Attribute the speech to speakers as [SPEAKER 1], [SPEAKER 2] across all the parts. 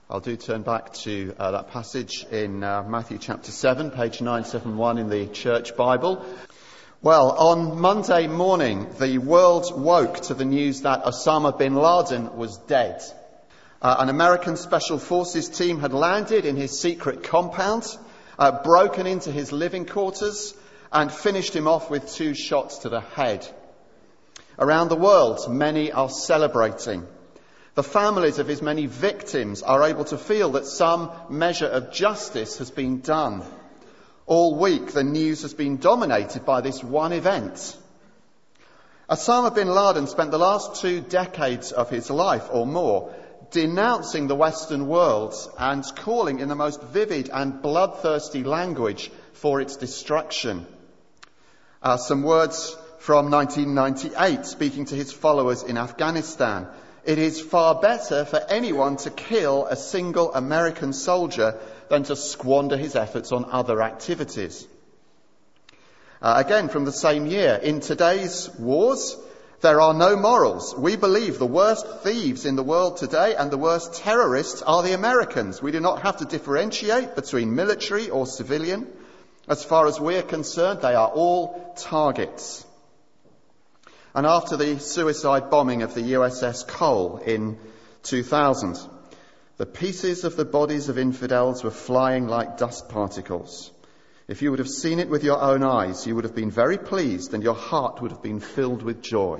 [SPEAKER 1] I'll do turn back to that passage in Matthew chapter 7, page 971 in the Church Bible. Well, on Monday morning, the world woke to the news that Osama bin Laden was dead. An American Special Forces team had landed in his secret compound, broken into his living quarters, and finished him off with 2 shots to the head. Around the world, many are celebrating. The families of his many victims are able to feel that some measure of justice has been done. All week, the news has been dominated by this one event. Osama bin Laden spent the last 2 decades of his life or more denouncing the Western world and calling in the most vivid and bloodthirsty language for its destruction. Some words from 1998, speaking to his followers in Afghanistan. It is far better for anyone to kill a single American soldier than to squander his efforts on other activities. Again, from the same year, in today's wars, there are no morals. We believe the worst thieves in the world today and the worst terrorists are the Americans. We do not have to differentiate between military or civilian. As far as we are concerned, they are all targets. And after the suicide bombing of the USS Cole in 2000, the pieces of the bodies of infidels were flying like dust particles. If you would have seen it with your own eyes, you would have been very pleased and your heart would have been filled with joy.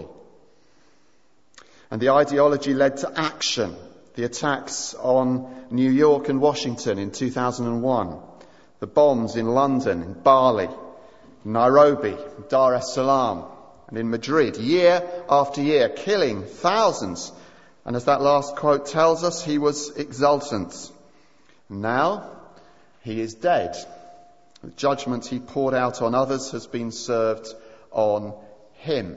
[SPEAKER 1] And the ideology led to action. The attacks on New York and Washington in 2001, the bombs in London, in Bali, Nairobi, Dar es Salaam, and in Madrid, year after year, killing thousands. And as that last quote tells us, he was exultant. Now, he is dead. The judgment he poured out on others has been served on him.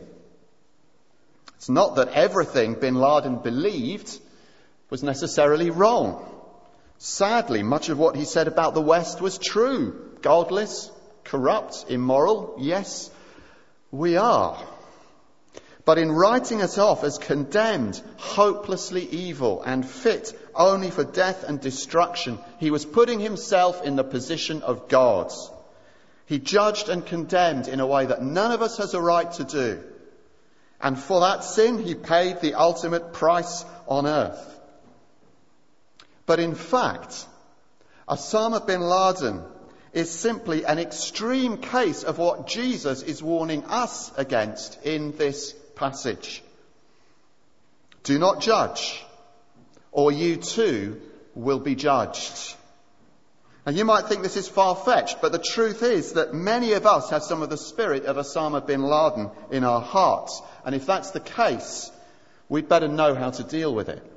[SPEAKER 1] It's not that everything bin Laden believed was necessarily wrong. Sadly, much of what he said about the West was true. Godless, corrupt, immoral, yes, we are. But in writing us off as condemned, hopelessly evil and fit only for death and destruction, he was putting himself in the position of God. He judged and condemned in a way that none of us has a right to do. And for that sin, he paid the ultimate price on earth. But in fact, Osama bin Laden is simply an extreme case of what Jesus is warning us against in this passage. Do not judge, or you too will be judged. And you might think this is far-fetched, but the truth is that many of us have some of the spirit of Osama bin Laden in our hearts. And if that's the case, we'd better know how to deal with it.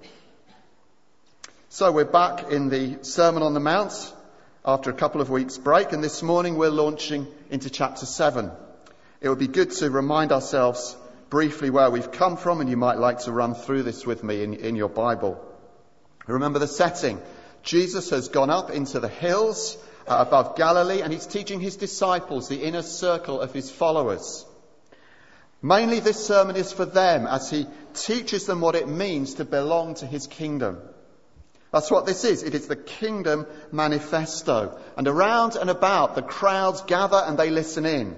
[SPEAKER 1] So we're back in the Sermon on the Mount after a couple of weeks' break, and this morning we're launching into chapter 7. It would be good to remind ourselves briefly where we've come from, and you might like to run through this with me in your Bible. Remember the setting. Jesus has gone up into the hills above Galilee, and he's teaching his disciples, the inner circle of his followers. Mainly this sermon is for them as he teaches them what it means to belong to his kingdom. That's what this is. It is the Kingdom Manifesto. And around and about, the crowds gather and they listen in.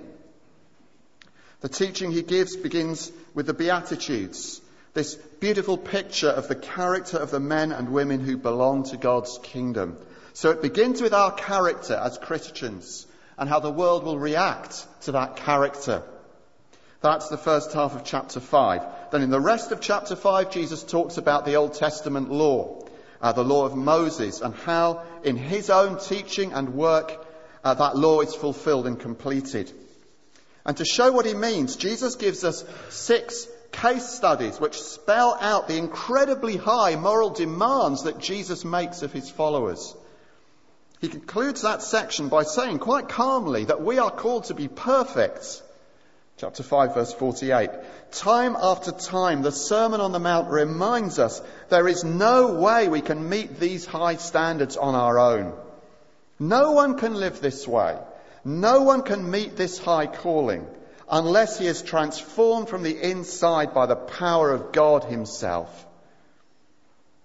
[SPEAKER 1] The teaching he gives begins with the Beatitudes, this beautiful picture of the character of the men and women who belong to God's kingdom. So it begins with our character as Christians and how the world will react to that character. That's the first half of chapter 5. Then in the rest of chapter 5, Jesus talks about the Old Testament law. The law of Moses, and how in his own teaching and work that law is fulfilled and completed. And to show what he means, Jesus gives us 6 case studies which spell out the incredibly high moral demands that Jesus makes of his followers. He concludes that section by saying quite calmly that we are called to be perfect. Chapter 5, verse 48. Time after time, the Sermon on the Mount reminds us there is no way we can meet these high standards on our own. No one can live this way. No one can meet this high calling unless he is transformed from the inside by the power of God himself.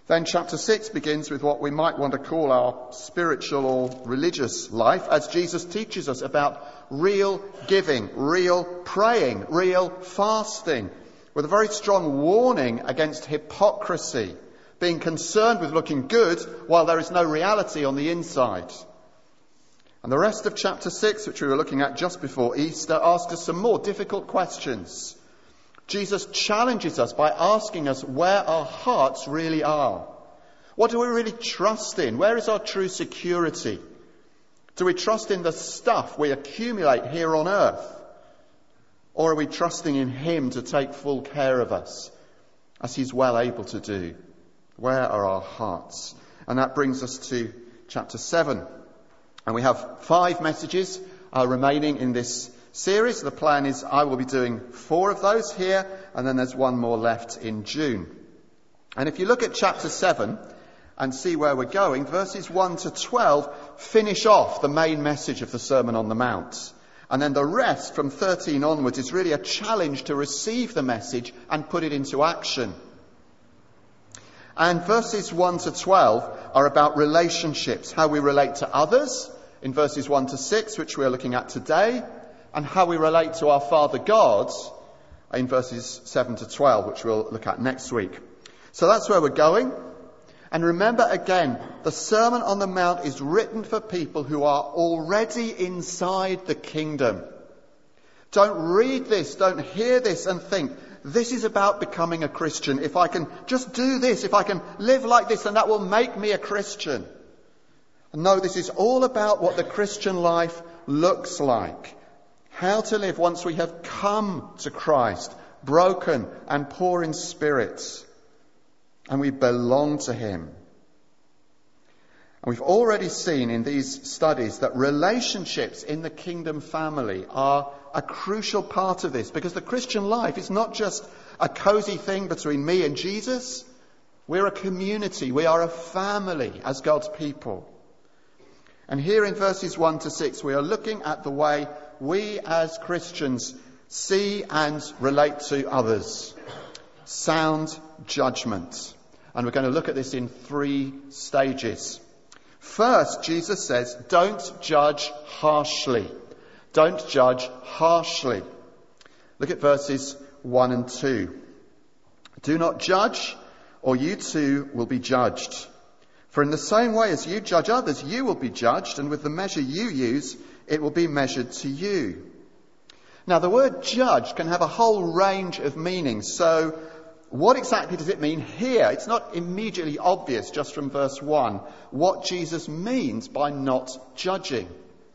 [SPEAKER 1] Then chapter 6 begins with what we might want to call our spiritual or religious life, as Jesus teaches us about real giving, real praying, real fasting, with a very strong warning against hypocrisy, being concerned with looking good while there is no reality on the inside. And the rest of chapter 6, which we were looking at just before Easter, asks us some more difficult questions. Jesus challenges us by asking us where our hearts really are. What do we really trust in? Where is our true security? Do we trust in the stuff we accumulate here on earth? Or are we trusting in him to take full care of us, as he's well able to do? Where are our hearts? And that brings us to chapter 7. And we have 5 messages remaining in this series. The plan is I will be doing 4 of those here, and then there's 1 more left in June. And if you look at chapter 7 and see where we're going, verses 1 to 12 finish off the main message of the Sermon on the Mount. And then the rest from 13 onwards is really a challenge to receive the message and put it into action. And verses 1 to 12 are about relationships, how we relate to others in verses 1 to 6, which we're looking at today, and how we relate to our Father God in verses 7 to 12, which we'll look at next week. So that's where we're going. And remember again, the Sermon on the Mount is written for people who are already inside the kingdom. Don't read this, don't hear this and think, this is about becoming a Christian. If I can just do this, if I can live like this, then that will make me a Christian. No, this is all about what the Christian life looks like. How to live once we have come to Christ, broken and poor in spirit, and we belong to him. And we've already seen in these studies that relationships in the kingdom family are a crucial part of this, because the Christian life is not just a cosy thing between me and Jesus. We're a community. We are a family as God's people. And here in verses 1 to 6, we are looking at the way we as Christians see and relate to others. Sound judgment. And we're going to look at this in 3 stages. First, Jesus says, don't judge harshly. Don't judge harshly. Look at verses 1 and 2. Do not judge, or you too will be judged. For in the same way as you judge others, you will be judged, and with the measure you use, it will be measured to you. Now, the word judge can have a whole range of meanings. So, what exactly does it mean here? It's not immediately obvious just from verse 1 what Jesus means by not judging.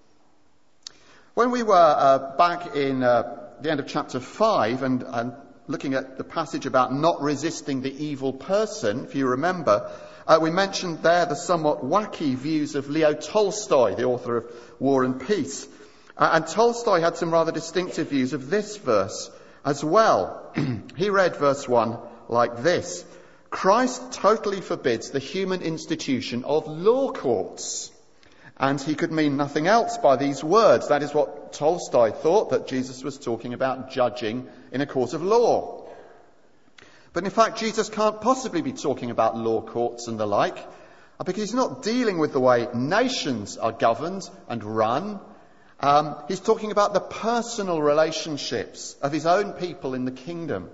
[SPEAKER 1] When we were back in the end of chapter 5 and looking at the passage about not resisting the evil person, if you remember, we mentioned there the somewhat wacky views of Leo Tolstoy, the author of War and Peace. And Tolstoy had some rather distinctive views of this verse as well. He read verse 1 like this: Christ totally forbids the human institution of law courts. And he could mean nothing else by these words. That is what Tolstoy thought, that Jesus was talking about judging in a court of law. But in fact, Jesus can't possibly be talking about law courts and the like, because he's not dealing with the way nations are governed and run. He's talking about the personal relationships of his own people in the kingdom.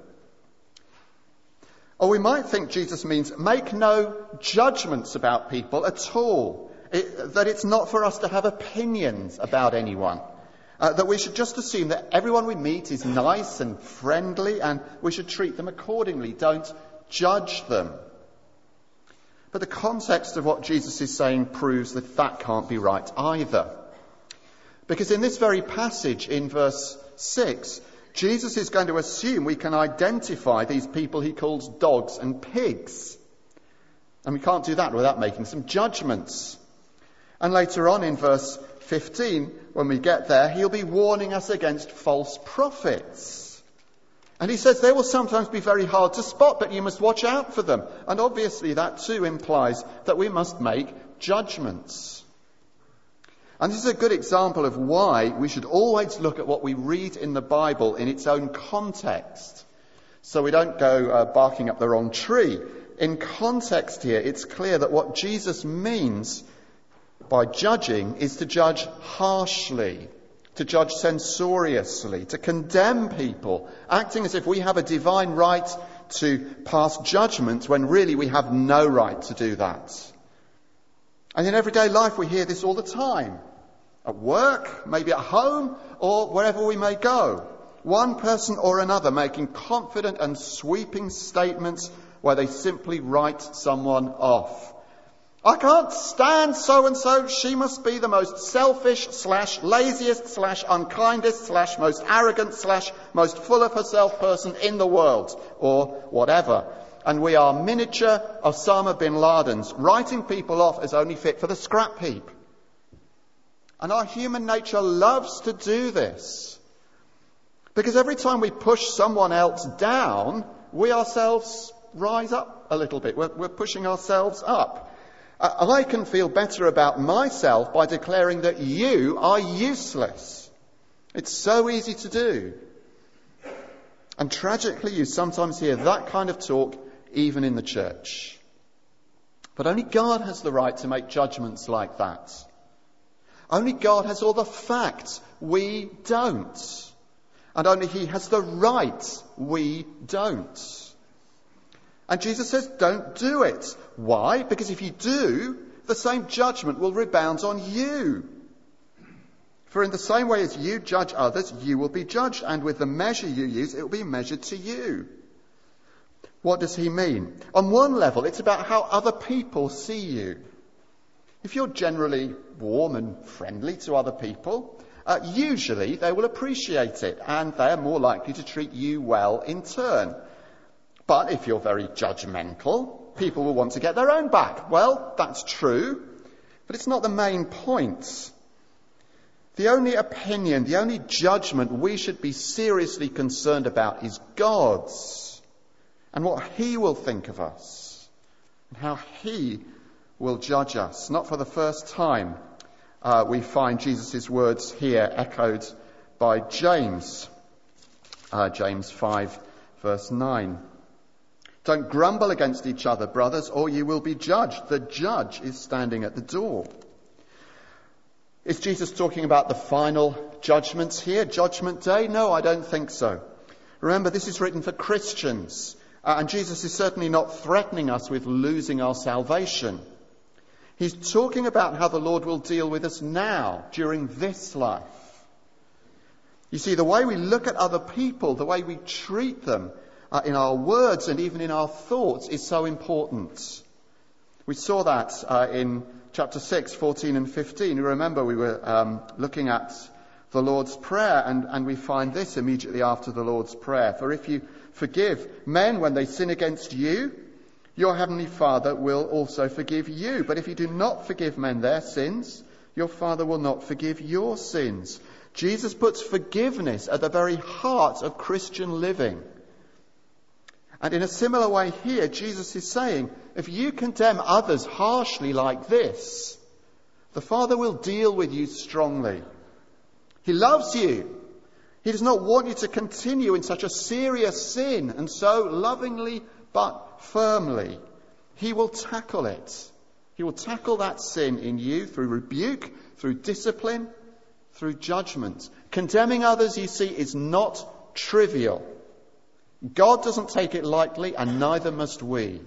[SPEAKER 1] Or we might think Jesus means make no judgments about people at all. That it's not for us to have opinions about anyone. That we should just assume that everyone we meet is nice and friendly and we should treat them accordingly. Don't judge them. But the context of what Jesus is saying proves that that can't be right either. Because in this very passage in verse 6, Jesus is going to assume we can identify these people he calls dogs and pigs. And we can't do that without making some judgments. And later on in verse 15, when we get there, he'll be warning us against false prophets. And he says they will sometimes be very hard to spot, but you must watch out for them. And obviously that too implies that we must make judgments. And this is a good example of why we should always look at what we read in the Bible in its own context, so we don't go barking up the wrong tree. in context here, it's clear that what Jesus means by judging is to judge harshly, to judge censoriously, to condemn people, acting as if we have a divine right to pass judgment when really we have no right to do that. And in everyday life we hear this all the time. At work, maybe at home, or wherever we may go. One person or another making confident and sweeping statements where they simply write someone off. I can't stand so-and-so. She must be the most selfish / laziest / unkindest / most arrogant / most full of herself person in the world, or whatever. And we are miniature Osama bin Ladens, writing people off as only fit for the scrap heap. And our human nature loves to do this. Because every time we push someone else down, we ourselves rise up a little bit. We're pushing ourselves up. I can feel better about myself by declaring that you are useless. It's so easy to do. And tragically, you sometimes hear that kind of talk even in the church. But only God has the right to make judgments like that. Only God has all the facts. We don't. And only He has the right. We don't. And Jesus says, don't do it. Why? Because if you do, the same judgment will rebound on you. For in the same way as you judge others, you will be judged. And with the measure you use, it will be measured to you. What does he mean? On one level, it's about how other people see you. If you're generally warm and friendly to other people, usually they will appreciate it and they're more likely to treat you well in turn. But if you're very judgmental, people will want to get their own back. Well, that's true, but it's not the main point. The only opinion, the only judgment we should be seriously concerned about is God's and what He will think of us and how He will judge us. Not for the first time we find Jesus' words here echoed by James. James 5 verse 9. Don't grumble against each other, brothers, or you will be judged. The judge is standing at the door. Is Jesus talking about the final judgments here? Judgment day? No, I don't think so. Remember, this is written for Christians. And Jesus is certainly not threatening us with losing our salvation. He's talking about how the Lord will deal with us now, during this life. You see, the way we look at other people, the way we treat them, in our words and even in our thoughts is so important. We saw that in chapter 6, 14 and 15. You remember we were looking at the Lord's Prayer and we find this immediately after the Lord's Prayer. For if you forgive men when they sin against you, your heavenly Father will also forgive you. But if you do not forgive men their sins, your Father will not forgive your sins. Jesus puts forgiveness at the very heart of Christian living. And in a similar way here, Jesus is saying, if you condemn others harshly like this, the Father will deal with you strongly. He loves you. He does not want you to continue in such a serious sin, and so lovingly but firmly, He will tackle it. He will tackle that sin in you through rebuke, through discipline, through judgment. Condemning others, you see, is not trivial. God doesn't take it lightly, and neither must we.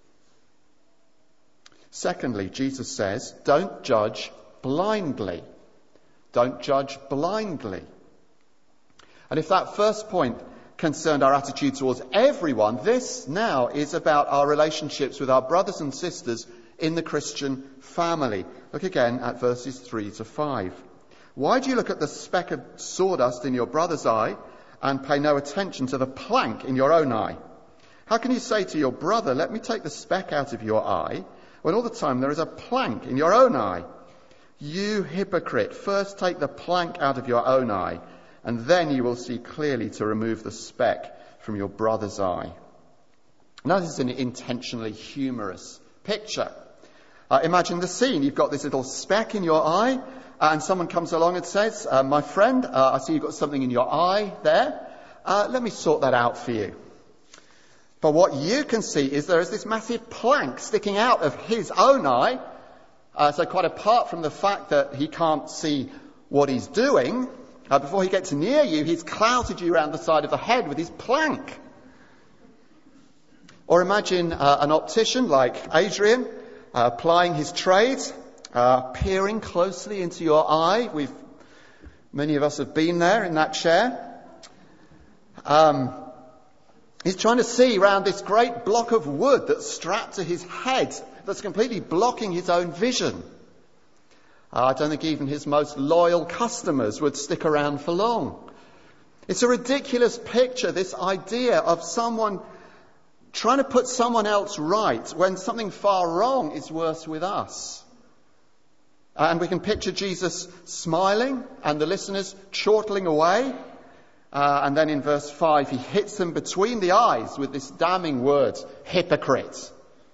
[SPEAKER 1] Secondly, Jesus says, don't judge blindly. Don't judge blindly. And if that first point concerned our attitude towards everyone, this now is about our relationships with our brothers and sisters in the Christian family. Look again at verses 3 to 5. Why do you look at the speck of sawdust in your brother's eye and pay no attention to the plank in your own eye? How can you say to your brother, let me take the speck out of your eye, when all the time there is a plank in your own eye? You hypocrite, first take the plank out of your own eye, and then you will see clearly to remove the speck from your brother's eye. Now this is an intentionally humorous picture. Imagine the scene. You've got this little speck in your eye, and someone comes along and says, my friend, I see you've got something in your eye there. Let me sort that out for you. But what you can see is there is this massive plank sticking out of his own eye. So quite apart from the fact that he can't see what he's doing, before he gets near you, he's clouted you around the side of the head with his plank. Or imagine an optician like Adrian plying his trade, peering closely into your eye. Many of us have been there in that chair. He's trying to see round this great block of wood that's strapped to his head, that's completely blocking his own vision. I don't think even his most loyal customers would stick around for long. It's a ridiculous picture, this idea of someone trying to put someone else right when something far wrong is worse with us. And we can picture Jesus smiling and the listeners chortling away. And then in verse 5, he hits them between the eyes with this damning word, hypocrite.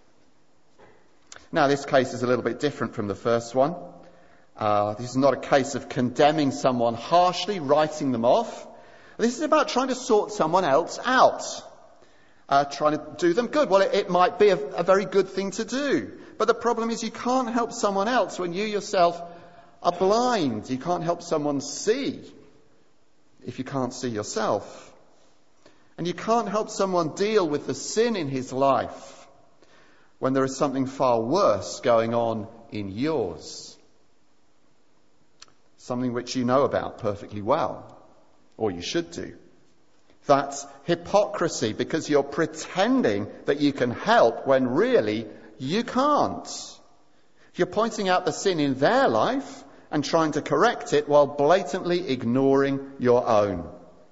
[SPEAKER 1] Now, this case is a little bit different from the first one. This is not a case of condemning someone harshly, writing them off. This is about trying to sort someone else out, trying to do them good. Well, it might be a very good thing to do. But the problem is you can't help someone else when you yourself are blind. You can't help someone see if you can't see yourself. And you can't help someone deal with the sin in his life when there is something far worse going on in yours. Something which you know about perfectly well, or you should do. That's hypocrisy, because you're pretending that you can help when really you can't. You're pointing out the sin in their life and trying to correct it while blatantly ignoring your own.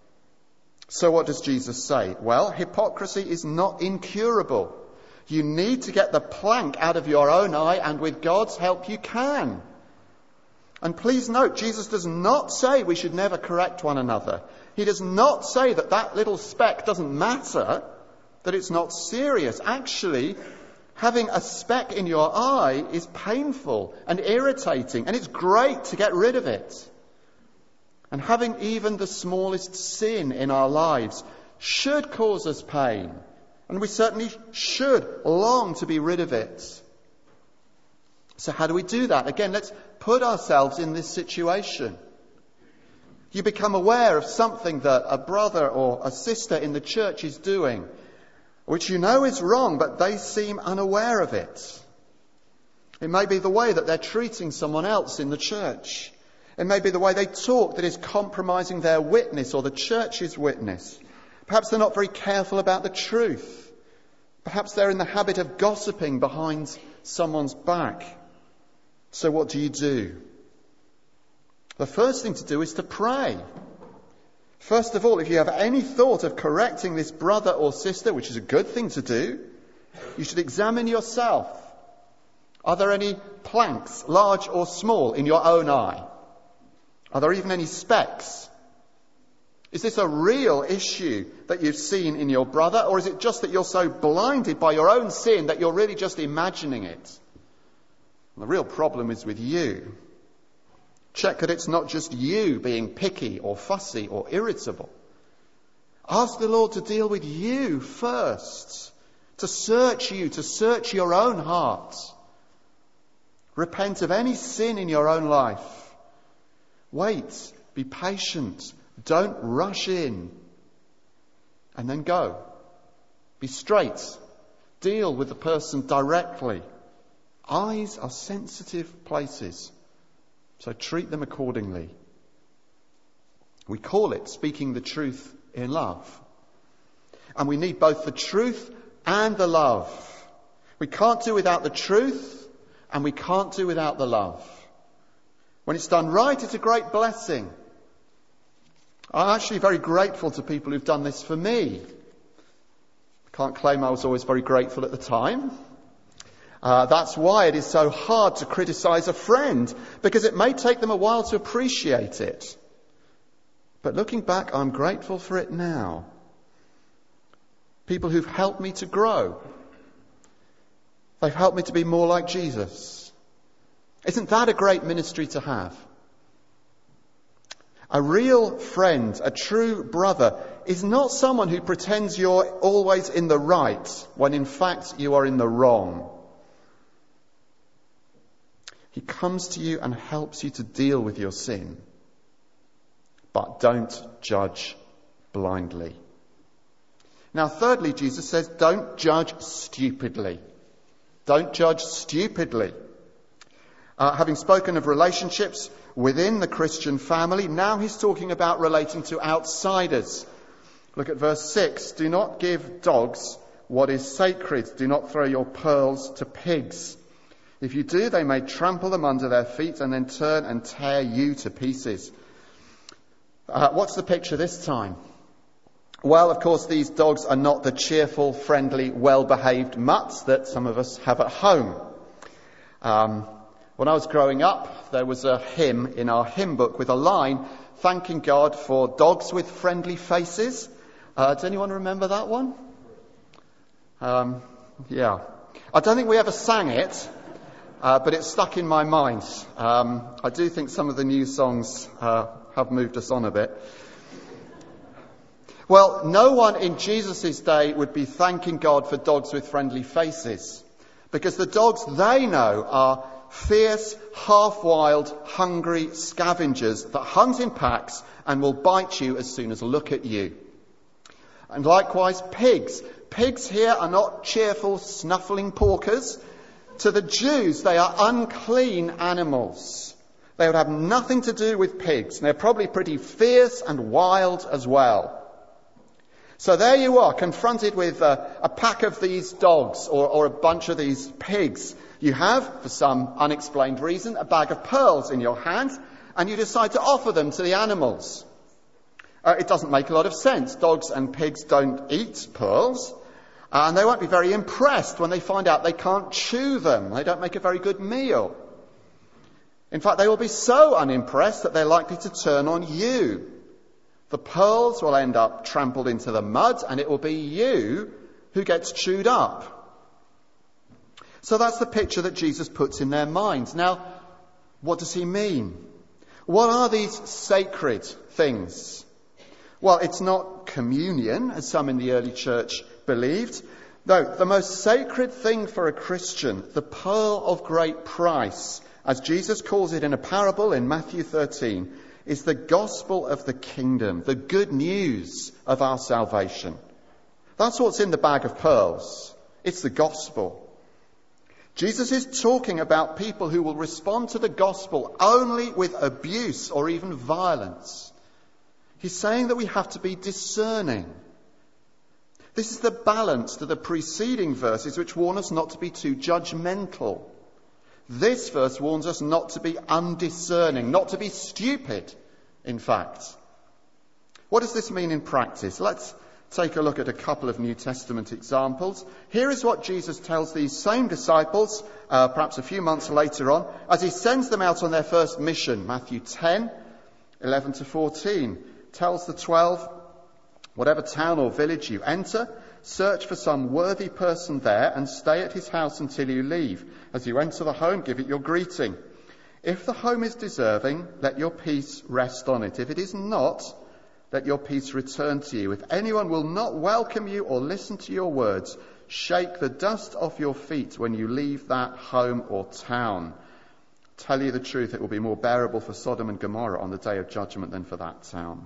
[SPEAKER 1] So what does Jesus say? Well, hypocrisy is not incurable. You need to get the plank out of your own eye, and with God's help you can. And please note, Jesus does not say we should never correct one another. He does not say that little speck doesn't matter, that it's not serious. Actually, having a speck in your eye is painful and irritating, and it's great to get rid of it. And having even the smallest sin in our lives should cause us pain, and we certainly should long to be rid of it. So how do we do that? Again, let's put ourselves in this situation. You become aware of something that a brother or a sister in the church is doing, which you know is wrong, but they seem unaware of it. It may be the way that they're treating someone else in the church. It may be the way they talk that is compromising their witness or the church's witness. Perhaps they're not very careful about the truth. Perhaps they're in the habit of gossiping behind someone's back. So what do? The first thing to do is to pray. First of all, if you have any thought of correcting this brother or sister, which is a good thing to do, you should examine yourself. Are there any planks, large or small, in your own eye? Are there even any specks? Is this a real issue that you've seen in your brother, or is it just that you're so blinded by your own sin that you're really just imagining it? And the real problem is with you. Check that it's not just you being picky or fussy or irritable. Ask the Lord to deal with you first, to search you, to search your own heart. Repent of any sin in your own life. Wait, be patient, don't rush in, and then go. Be straight, deal with the person directly. Eyes are sensitive places, so treat them accordingly. We call it speaking the truth in love. And we need both the truth and the love. We can't do without the truth, and we can't do without the love. When it's done right, it's a great blessing. I'm actually very grateful to people who've done this for me. I can't claim I was always very grateful at the time. That's why it is so hard to criticize a friend, because it may take them a while to appreciate it. But looking back, I'm grateful for it now. People who've helped me to grow. They've helped me to be more like Jesus. Isn't that a great ministry to have? A real friend, a true brother, is not someone who pretends you're always in the right when in fact you are in the wrong. He comes to you and helps you to deal with your sin. But don't judge blindly. Now, thirdly, Jesus says, don't judge stupidly. Don't judge stupidly. Having spoken of relationships within the Christian family, now he's talking about relating to outsiders. Look at verse 6. Do not give dogs what is sacred. Do not throw your pearls to pigs. If you do, they may trample them under their feet and then turn and tear you to pieces. What's the picture this time? Well, of course, these dogs are not the cheerful, friendly, well-behaved mutts that some of us have at home. When I was growing up, there was a hymn in our hymn book with a line, thanking God for dogs with friendly faces. Does anyone remember that one? Yeah. I don't think we ever sang it, but it stuck in my mind. I do think some of the new songs have moved us on a bit. Well, no one in Jesus' day would be thanking God for dogs with friendly faces, because the dogs they know are fierce, half-wild, hungry scavengers that hunt in packs and will bite you as soon as look at you. And likewise, pigs. Pigs here are not cheerful, snuffling porkers. To the Jews, they are unclean animals. They would have nothing to do with pigs. And they're probably pretty fierce and wild as well. So there you are, confronted with a pack of these dogs or a bunch of these pigs. You have, for some unexplained reason, a bag of pearls in your hand, and you decide to offer them to the animals. It doesn't make a lot of sense. Dogs and pigs don't eat pearls, and they won't be very impressed when they find out they can't chew them. They don't make a very good meal. In fact, they will be so unimpressed that they're likely to turn on you. The pearls will end up trampled into the mud, and it will be you who gets chewed up. So that's the picture that Jesus puts in their minds. Now, what does he mean? What are these sacred things? Well, it's not communion, as some in the early church believed. No, the most sacred thing for a Christian, the pearl of great price, as Jesus calls it in a parable in Matthew 13, is the gospel of the kingdom, the good news of our salvation. That's what's in the bag of pearls. It's the gospel. Jesus is talking about people who will respond to the gospel only with abuse or even violence. He's saying that we have to be discerning. This is the balance to the preceding verses which warn us not to be too judgmental. This verse warns us not to be undiscerning, not to be stupid, in fact. What does this mean in practice? Let's take a look at a couple of New Testament examples. Here is what Jesus tells these same disciples, perhaps a few months later on, as he sends them out on their first mission. Matthew 10, 11 to 14, tells the 12, whatever town or village you enter, search for some worthy person there and stay at his house until you leave. As you enter the home, give it your greeting. If the home is deserving, let your peace rest on it. If it is not, let your peace return to you. If anyone will not welcome you or listen to your words, shake the dust off your feet when you leave that home or town. Tell you the truth, it will be more bearable for Sodom and Gomorrah on the day of judgment than for that town.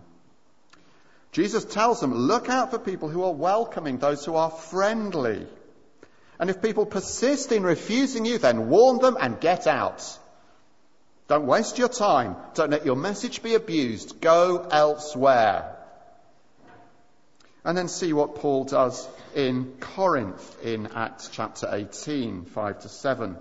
[SPEAKER 1] Jesus tells them, look out for people who are welcoming, those who are friendly. And if people persist in refusing you, then warn them and get out. Don't waste your time. Don't let your message be abused. Go elsewhere. And then see what Paul does in Corinth in Acts chapter 18, 5 to 7.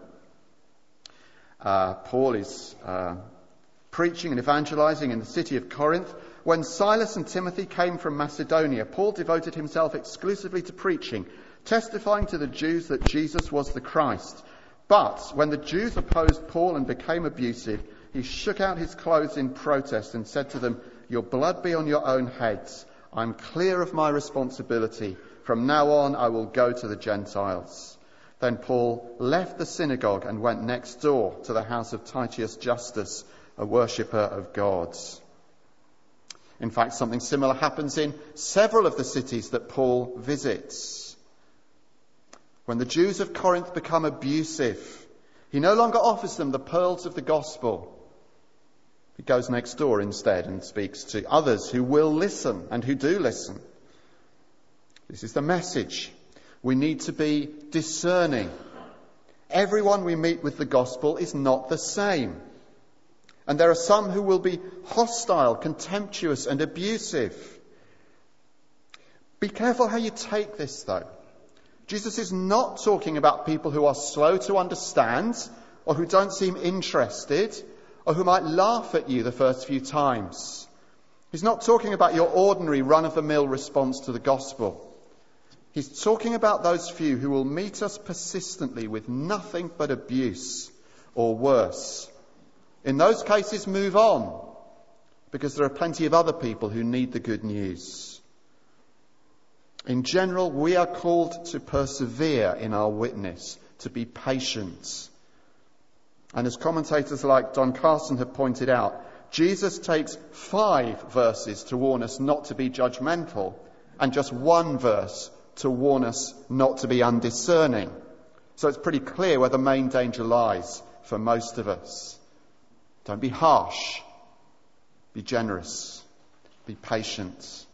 [SPEAKER 1] Paul is preaching and evangelizing in the city of Corinth. When Silas and Timothy came from Macedonia, Paul devoted himself exclusively to preaching, testifying to the Jews that Jesus was the Christ. But when the Jews opposed Paul and became abusive, he shook out his clothes in protest and said to them, your blood be on your own heads. I'm clear of my responsibility. From now on, I will go to the Gentiles. Then Paul left the synagogue and went next door to the house of Titius Justus, a worshipper of gods. In fact, something similar happens in several of the cities that Paul visits. When the Jews of Corinth become abusive, he no longer offers them the pearls of the gospel. He goes next door instead and speaks to others who will listen and who do listen. This is the message. We need to be discerning. Everyone we meet with the gospel is not the same. And there are some who will be hostile, contemptuous and abusive. Be careful how you take this, though. Jesus is not talking about people who are slow to understand or who don't seem interested or who might laugh at you the first few times. He's not talking about your ordinary run-of-the-mill response to the gospel. He's talking about those few who will meet us persistently with nothing but abuse or worse. In those cases, move on, because there are plenty of other people who need the good news. In general, we are called to persevere in our witness, to be patient. And as commentators like Don Carson have pointed out, Jesus takes 5 verses to warn us not to be judgmental, and just 1 verse to warn us not to be undiscerning. So it's pretty clear where the main danger lies for most of us. Don't be harsh. Be generous. Be patient.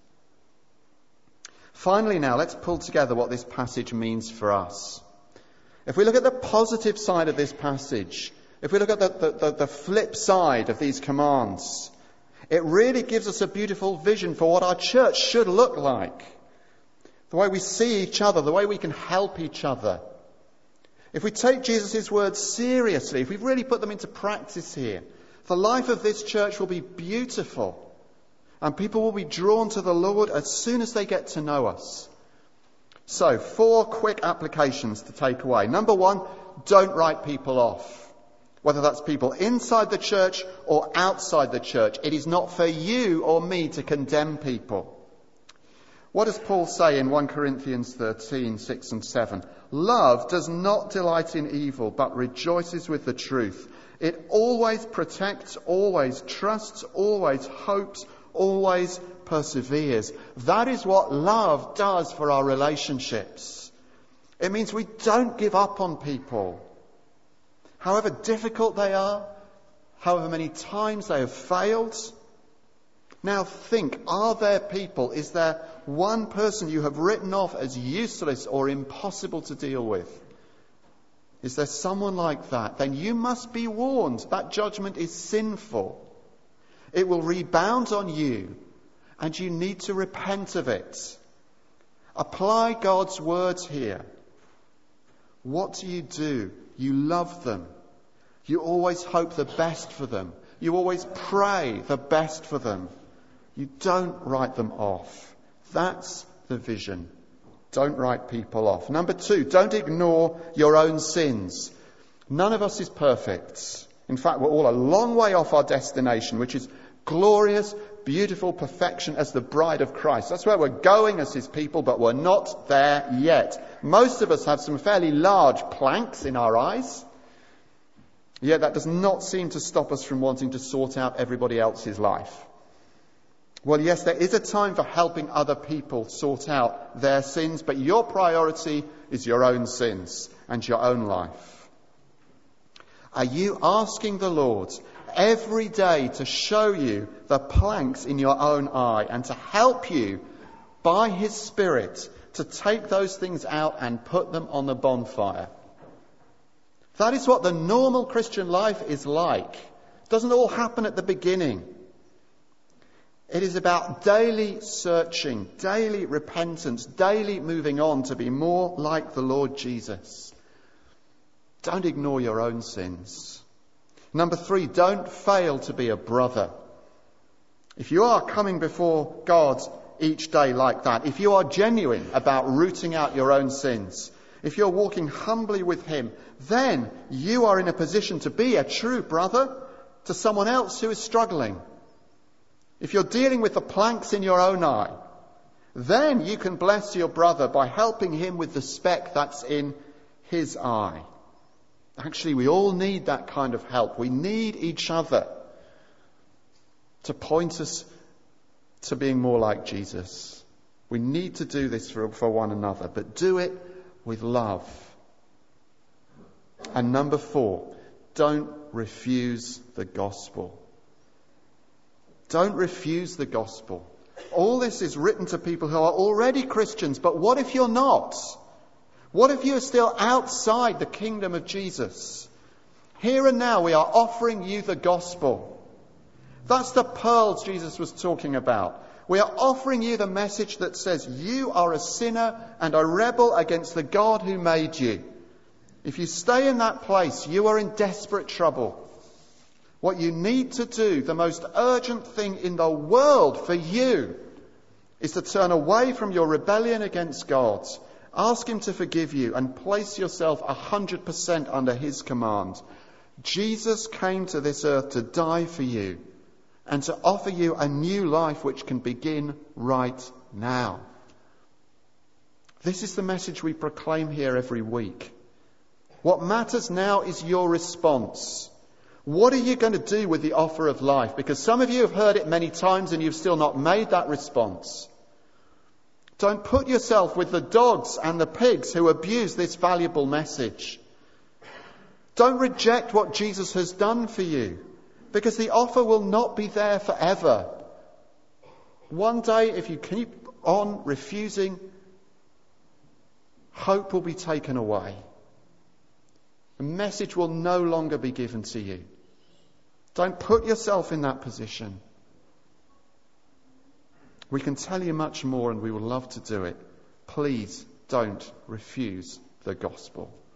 [SPEAKER 1] Finally now, let's pull together what this passage means for us. If we look at the positive side of this passage, if we look at the flip side of these commands, it really gives us a beautiful vision for what our church should look like. The way we see each other, the way we can help each other. If we take Jesus' words seriously, if we really put them into practice here, the life of this church will be beautiful. And people will be drawn to the Lord as soon as they get to know us. So, 4 quick applications to take away. Number 1, don't write people off. Whether that's people inside the church or outside the church, it is not for you or me to condemn people. What does Paul say in 1 Corinthians 13, 6 and 7? Love does not delight in evil, but rejoices with the truth. It always protects, always trusts, always hopes, always perseveres. That is what love does for our relationships. It means we don't give up on people. However difficult they are, however many times they have failed. Now think, are there people, is there one person you have written off as useless or impossible to deal with? Is there someone like that? Then you must be warned. That judgment is sinful. It will rebound on you, and you need to repent of it. Apply God's words here. What do? You love them. You always hope the best for them. You always pray the best for them. You don't write them off. That's the vision. Don't write people off. Number 2, don't ignore your own sins. None of us is perfect. In fact, we're all a long way off our destination, which is glorious, beautiful perfection as the bride of Christ. That's where we're going as his people, but we're not there yet. Most of us have some fairly large planks in our eyes. Yet that does not seem to stop us from wanting to sort out everybody else's life. Well, yes, there is a time for helping other people sort out their sins, but your priority is your own sins and your own life. Are you asking the Lord every day to show you the planks in your own eye and to help you by his Spirit to take those things out and put them on the bonfire? That is what the normal Christian life is like. It doesn't all happen at the beginning. It is about daily searching, daily repentance, daily moving on to be more like the Lord Jesus. Don't ignore your own sins. Number 3, don't fail to be a brother. If you are coming before God each day like that, if you are genuine about rooting out your own sins, if you're walking humbly with him, then you are in a position to be a true brother to someone else who is struggling. If you're dealing with the planks in your own eye, then you can bless your brother by helping him with the speck that's in his eye. Actually, we all need that kind of help. We need each other to point us to being more like Jesus. We need to do this for one another, but do it with love. And number 4, don't refuse the gospel. Don't refuse the gospel. All this is written to people who are already Christians, but what if you're not? What if you're still outside the kingdom of Jesus? Here and now we are offering you the gospel. That's the pearls Jesus was talking about. We are offering you the message that says you are a sinner and a rebel against the God who made you. If you stay in that place, you are in desperate trouble. What you need to do, the most urgent thing in the world for you, is to turn away from your rebellion against God, ask him to forgive you, and place yourself 100% under his command. Jesus came to this earth to die for you and to offer you a new life which can begin right now. This is the message we proclaim here every week. What matters now is your response. What are you going to do with the offer of life? Because some of you have heard it many times and you've still not made that response. Don't put yourself with the dogs and the pigs who abuse this valuable message. Don't reject what Jesus has done for you, because the offer will not be there forever. One day, if you keep on refusing, hope will be taken away. The message will no longer be given to you. Don't put yourself in that position. We can tell you much more and we would love to do it. Please don't refuse the gospel.